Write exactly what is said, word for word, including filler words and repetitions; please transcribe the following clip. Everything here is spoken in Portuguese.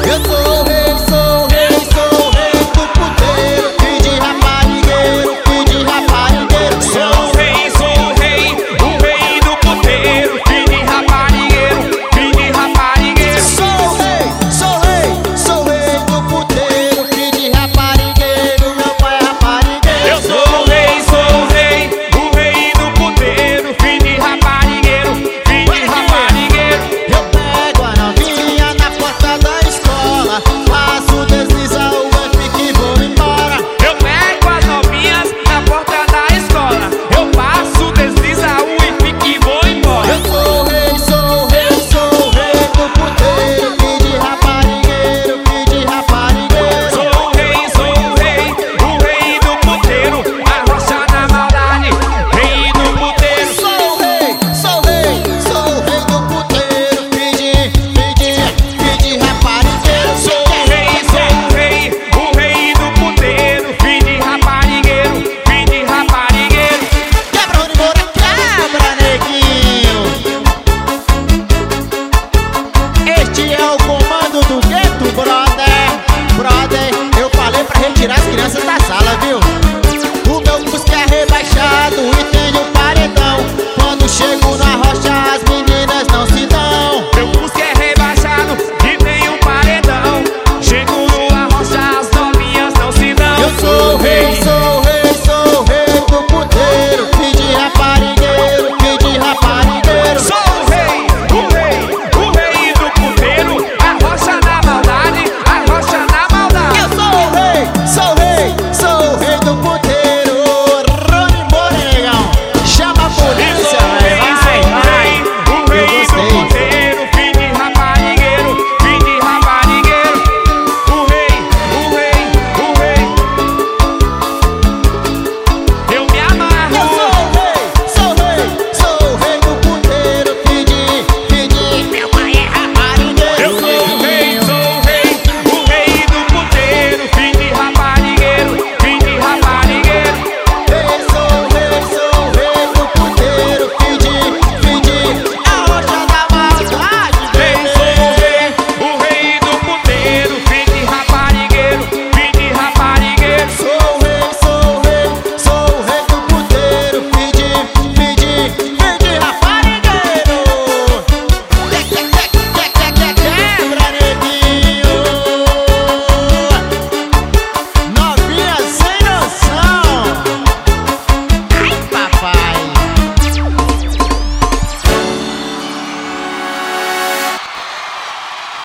Eu sou o rei, sou o rei, sou o rei do puteiro, filho de raparigueiro, filho de raparigueiro. Sou o rei, sou o rei, o rei do puteiro, filho de raparigueiro, filho de raparigueiro. Sou o rei, sou o rei, sou o rei do puteiro, filho de raparigueiro, meu pai é raparigueiro. Eu sou o rei, sou o rei, o rei do puteiro, filho de raparigueiro, filho de raparigueiro. Eu pego a novinha na porta da escola, faço desliza o F que vou embora. Eu pego as novinhas na porta da escola, eu passo, desliza o I F e vou embora. Eu sou o rei, sou o rei, sou o rei do puteiro, filho de raparigueiro, filho de raparigueiro. Sou o rei, sou o rei, o rei do puteiro, arrocha na maldade, rei do puteiro. Sou o rei, sou o rei, sou o rei do puteiro, filho de, filho de, filho de raparigueiro. Sou o rei, sou o rei, o rei do puteiro, filho de raparigueiro, filho de raparigueiro. Quebra, Rony Moura, quebra, neguinho. Este é o comando do gueto, brother. Brother, eu falei pra retirar as crianças da